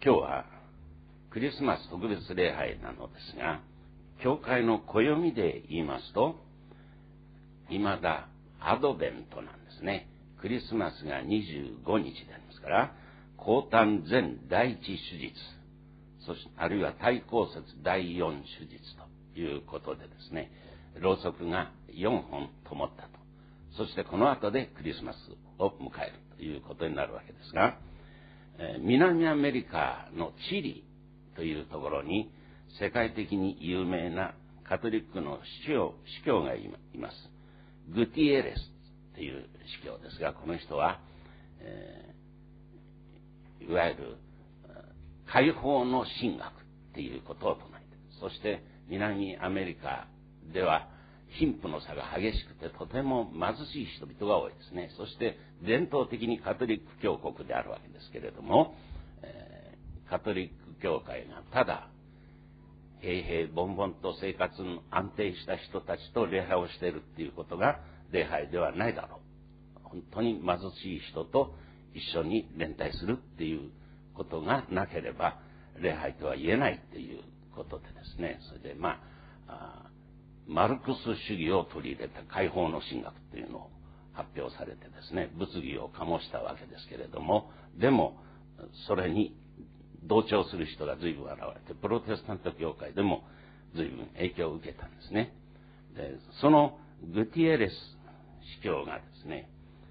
今日はクリスマス特別礼拝なのですが、教会の暦で言いますと、未だアドベントなんですね。クリスマスが25日でありますから、降誕前第一手術、そしてあるいは対抗節第4手術ということでですね、ろうそくが4本灯ったと。そしてこの後でクリスマスを迎えるということになるわけですが、南アメリカのチリというところに世界的に有名なカトリックの司教がいます。グティエレスという司教ですが、この人は、いわゆる解放の神学っていうことを唱えている。そして南アメリカでは貧富の差が激しくてとても貧しい人々が多いですね。そして伝統的にカトリック教国であるわけですけれども、カトリック教会がただ平々凡々と生活の安定した人たちと礼拝をしているっていうことが礼拝ではないだろう。本当に貧しい人と一緒に連帯するっていうことがなければ礼拝とは言えないっていうことでですね、それでマルクス主義を取り入れた解放の神学というのを発表されてですね、物議を醸したわけですけれども、でもそれに同調する人が随分現れて、プロテスタント教会でも随分影響を受けたんですね。で、そのグティエレス司教がですね、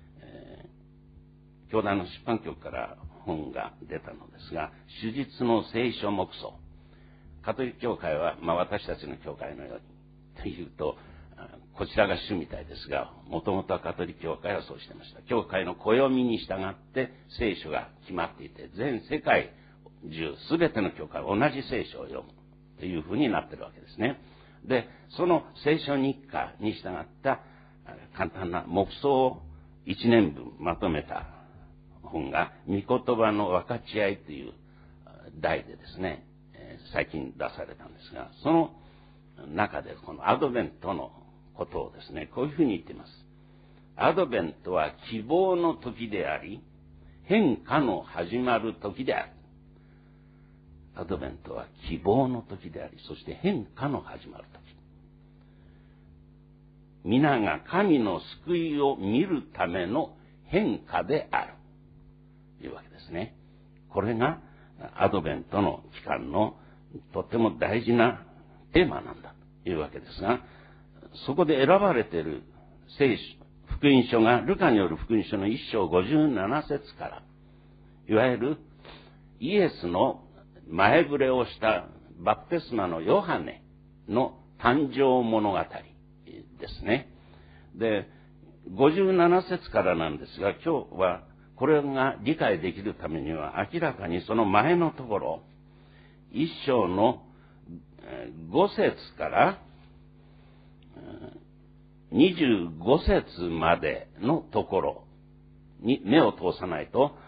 教団の出版局から本が出たのですが、主実の聖書目想。カトリック教会は、私たちの教会のようにというと、こちらが主みたいですが、もともとはカトリック教会はそうしてました。教会の暦に従って聖書が決まっていて、全世界中すべての教会は同じ聖書を読むというふうになっているわけですね。で、その聖書日課に従った簡単な目想を1年分まとめた本が、御言葉の分かち合いという題でですね、最近出されたんですが、その中でこのアドベントのことをですね、こういうふうに言っています。アドベントは希望の時であり、変化の始まる時である。アドベントは希望の時であり、そして変化の始まる時。皆が神の救いを見るための変化である。というわけですね。これがアドベントの期間のとっても大事なテーマなんだというわけですが、そこで選ばれている聖書、福音書が、ルカによる福音書の1章57節から、いわゆるイエスの前触れをしたバプテスマのヨハネの誕生物語ですね。で、57節からなんですが、今日はこれが理解できるためには明らかにその前のところ、1章の5節から25節までのところに目を通さないと、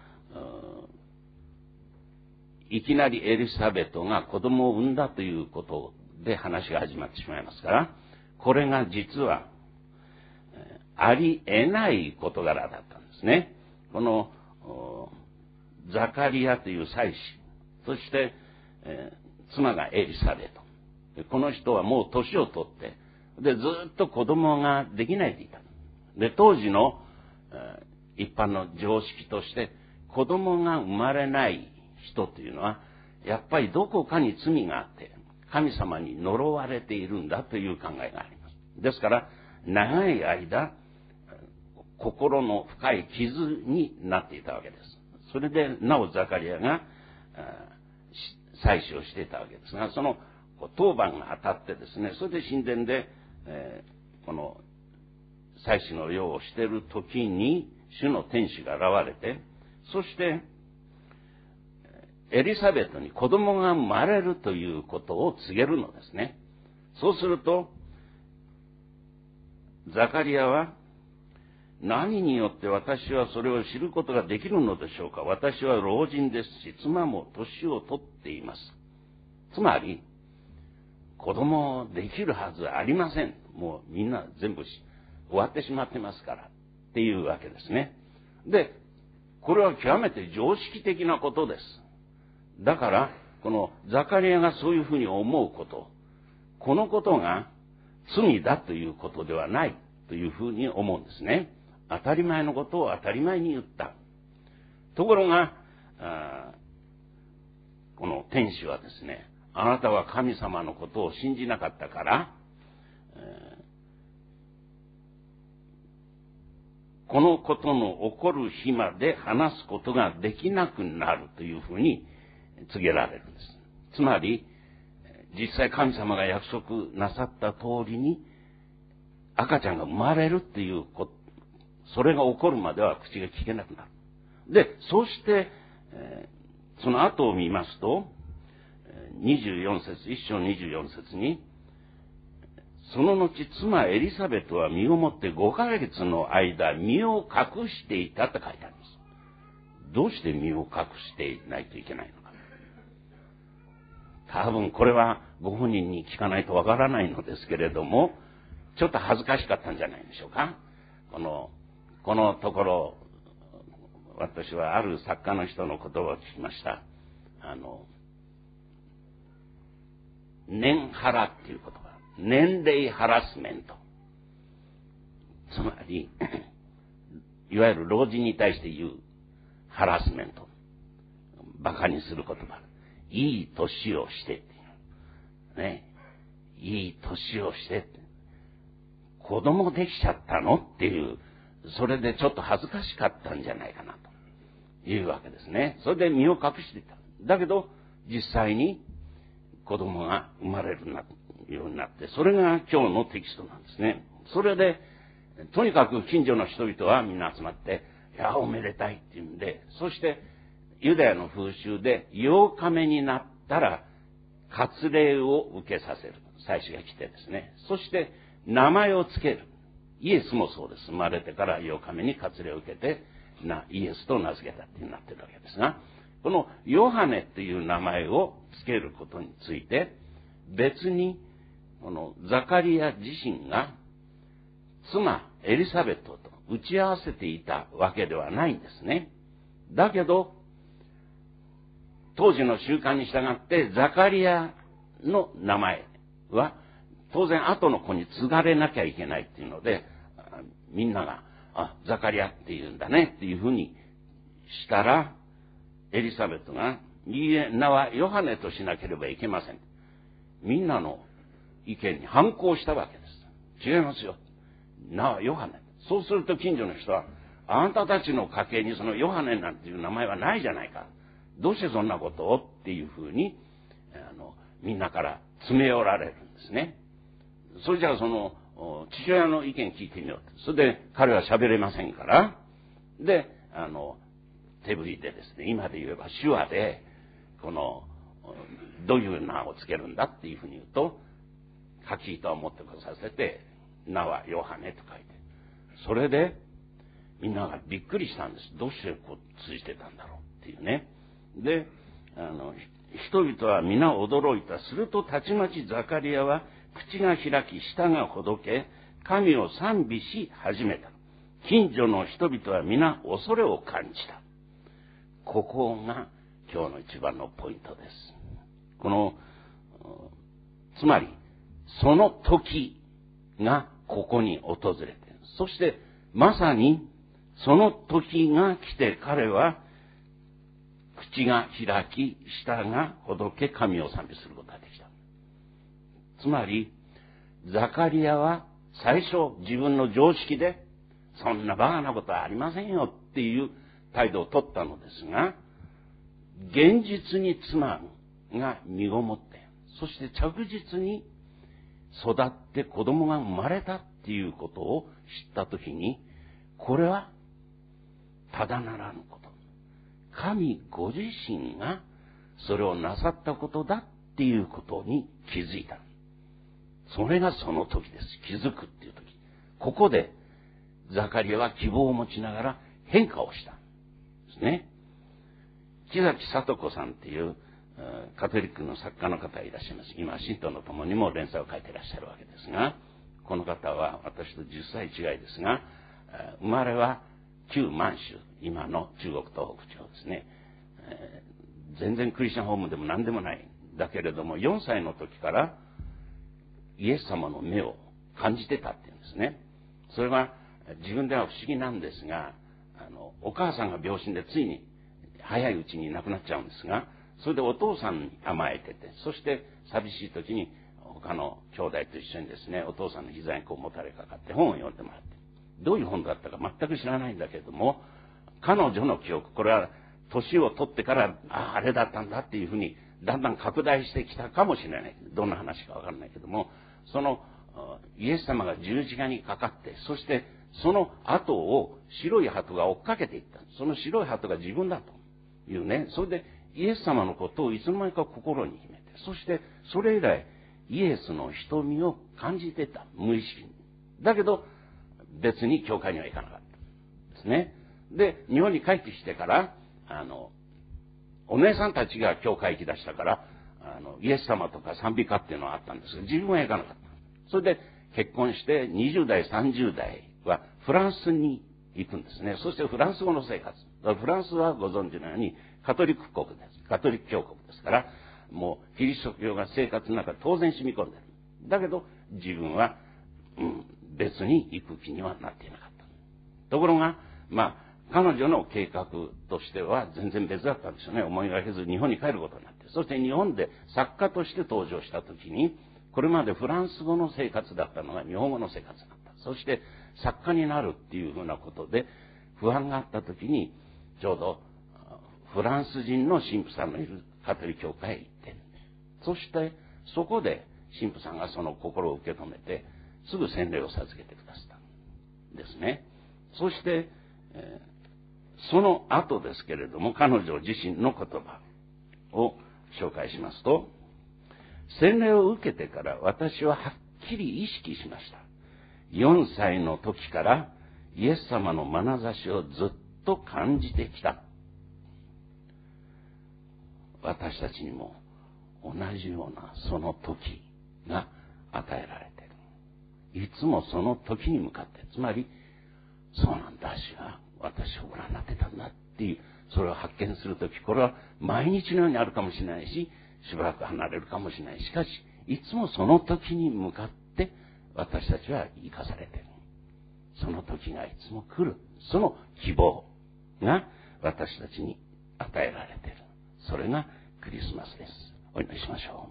いきなりエリザベトが子供を産んだということで話が始まってしまいますから、これが実はありえない事柄だったんですね。このザカリアという祭司、そして、妻がエリザベト。この人はもう年を取って、でずっと子供ができないでいた。で、当時の、一般の常識として子供が生まれない人というのはやっぱりどこかに罪があって神様に呪われているんだという考えがあります。ですから長い間心の深い傷になっていたわけです。それでなおザカリアが祭司をしていたわけですが、その当番が当たってですね、それで神殿で、この祭司の用をしている時に主の天使が現れて、そしてエリザベトに子供が生まれるということを告げるのですね。そうするとザカリアは、何によって私はそれを知ることができるのでしょうか。私は老人ですし、妻も年を取っています。つまり子供できるはずありません。もうみんな全部終わってしまってますからっていうわけですね。で、これは極めて常識的なことです。 だから、このザカリアがそういうふうに思うこと、このことが罪だということではないというふうに思うんですね。当たり前のことを当たり前に言った。ところが、この天使はですね、あなたは神様のことを信じなかったから、このことの起こる日まで話すことができなくなるというふうに告げられるんです。つまり、実際神様が約束なさった通りに赤ちゃんが生まれるっていうこと、それが起こるまでは口が聞けなくなる。で、そして、その後を見ますと、24節、一章24節に、その後、妻エリザベトは身をもって5ヶ月の間、身を隠していたと書いてあります。どうして身を隠していないといけないのか。多分これはご本人に聞かないとわからないのですけれども、ちょっと恥ずかしかったんじゃないでしょうか。このところ、私はある作家の人の言葉を聞きました。年ハラっていう言葉。年齢ハラスメント。つまり、いわゆる老人に対して言うハラスメント。馬鹿にする言葉。いい年をしてっていう。ね。いい年をしてって。子供できちゃったのっていう、それでちょっと恥ずかしかったんじゃないかなというわけですね。それで身を隠していた。だけど、実際に子供が生まれるようになって、それが今日のテキストなんですね。それで、とにかく近所の人々はみんな集まって、いや、おめでたいっていうんで、そして、ユダヤの風習で8日目になったら、割礼を受けさせる。祭司が来てですね。そして、名前をつける。イエスもそうです。生まれてから8日目に割礼を受けて、イエスと名付けたってなってるわけですが、このヨハネっていう名前をつけることについて、別に、このザカリア自身が、妻エリザベトと打ち合わせていたわけではないんですね。だけど、当時の習慣に従ってザカリアの名前は当然後の子に継がれなきゃいけないっていうので、みんなが、ザカリアって言うんだねっていうふうにしたら、エリザベトが、いいえ、名はヨハネとしなければいけません。みんなの意見に反抗したわけです。違いますよ。名はヨハネ。そうすると近所の人は、あなたたちの家系にそのヨハネなんていう名前はないじゃないか。どうしてそんなことをっていうふうに、みんなから詰め寄られるんですね。それじゃあその、父親の意見聞いてみよう。それで彼は喋れませんから、で、手振りでですね、今で言えば手話で、どういう名をつけるんだっていうふうに言うと、書き糸を持ってこさせて、名はヨハネと書いて。それで、みんながびっくりしたんです。どうしてこう通じてたんだろうっていうね。で、人々は皆驚いた。するとたちまちザカリアは口が開き、舌がほどけ、神を賛美し始めた。近所の人々は皆恐れを感じた。ここが今日の一番のポイントです。つまり、その時がここに訪れて、そしてまさにその時が来て彼は口が開き、舌がほどけ神を賛美することができた。つまり、ザカリアは最初自分の常識で、そんなバカなことはありませんよっていう態度を取ったのですが、現実に妻が身ごもって、そして着実に育って子供が生まれたっていうことを知ったときに、これはただならぬこと。神ご自身がそれをなさったことだっていうことに気づいた。それがその時です。気づくっていう時。ここでザカリアは希望を持ちながら変化をしたんですね。木崎聡子さんっていうカトリックの作家の方がいらっしゃいます。今、信徒の共にも連載を書いていらっしゃるわけですが、この方は私と10歳違いですが、生まれは旧満州、今の中国東北地方ですね。 全然クリスチャンホームでも何でもない。だけれども、4歳の時からイエス様の目を感じてたっていうんですね。それは自分では不思議なんですが、お母さんが病死でついに早いうちに亡くなっちゃうんですが、それでお父さんに甘えてて、そして寂しい時に他の兄弟と一緒にですね、お父さんの膝にこうもたれかかって本を読んでもらって、どういう本だったか全く知らないんだけれども、彼女の記憶、これは年を取ってから、あれだったんだっていうふうにだんだん拡大してきたかもしれない。どんな話かわからないけども、そのイエス様が十字架にかかって、そしてその後を白い鳩が追っかけていった。その白い鳩が自分だというね。それでイエス様のことをいつの間にか心に秘めて、そしてそれ以来イエスの瞳を感じてた。無意識に。だけど別に教会には行かなかったですね。で、日本に帰ってきてから、お姉さんたちが教会行き出したから、イエス様とか賛美歌っていうのはあったんですが、自分は行かなかった。それで結婚して20代、30代はフランスに行くんですね。そしてフランス語の生活。フランスはご存知のようにカトリック国です。カトリック教国ですから、もうキリスト教が生活の中で当然染み込んでる。だけど自分は、別に行く気にはなっていなかった。ところが、彼女の計画としては全然別だったんですよね。思いがけず日本に帰ることになって。そして日本で作家として登場したときに、これまでフランス語の生活だったのが日本語の生活になった。そして作家になるっていうふうなことで不安があったときに、ちょうどフランス人の神父さんのいるカトリック教会へ行って、そしてそこで神父さんがその心を受け止めて、すぐ洗礼を授けてくださったんですね。そして、その後ですけれども、彼女自身の言葉を紹介しますと、洗礼を受けてから私ははっきり意識しました。4歳の時からイエス様の眼差しをずっと感じてきた。私たちにも同じようなその時が与えられている。いつもその時に向かって、つまり、そうなんだ、主が私をご覧になってたんだっていう、それを発見するとき、これは毎日のようにあるかもしれないし、しばらく離れるかもしれない。しかし、いつもその時に向かって私たちは生かされている。その時がいつも来る。その希望が私たちに与えられている。それがクリスマスです。お祈りしましょ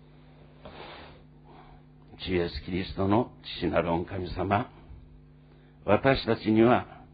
う。主イエスキリストの父なる御神様、私たちに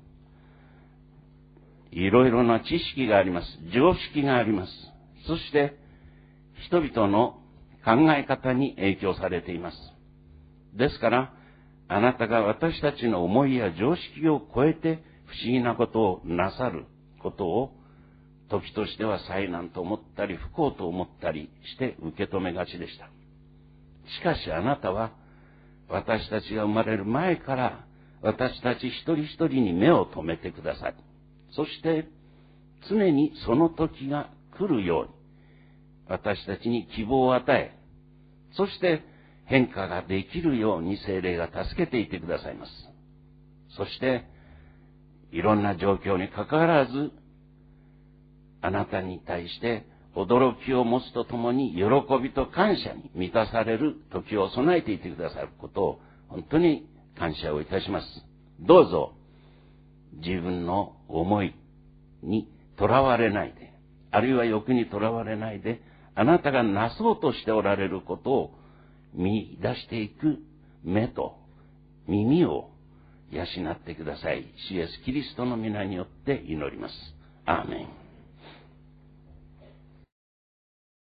はいろいろな知識があります。常識があります。そして人々の考え方に影響されています。ですから、あなたが私たちの思いや常識を超えて不思議なことをなさることを、時としては災難と思ったり不幸と思ったりして受け止めがちでした。しかしあなたは私たちが生まれる前から私たち一人一人に目を留めてください。そして常にその時が来るように私たちに希望を与え、そして変化ができるように聖霊が助けていてくださいます。そしていろんな状況にかかわらずあなたに対して驚きを持つとともに喜びと感謝に満たされる時を備えていてくださることを本当に感謝をいたします。どうぞ自分の思いにとらわれないで、あるいは欲にとらわれないで、あなたがなそうとしておられることを見出していく目と耳を養ってください。主イエスキリストの皆によって祈ります。アーメン。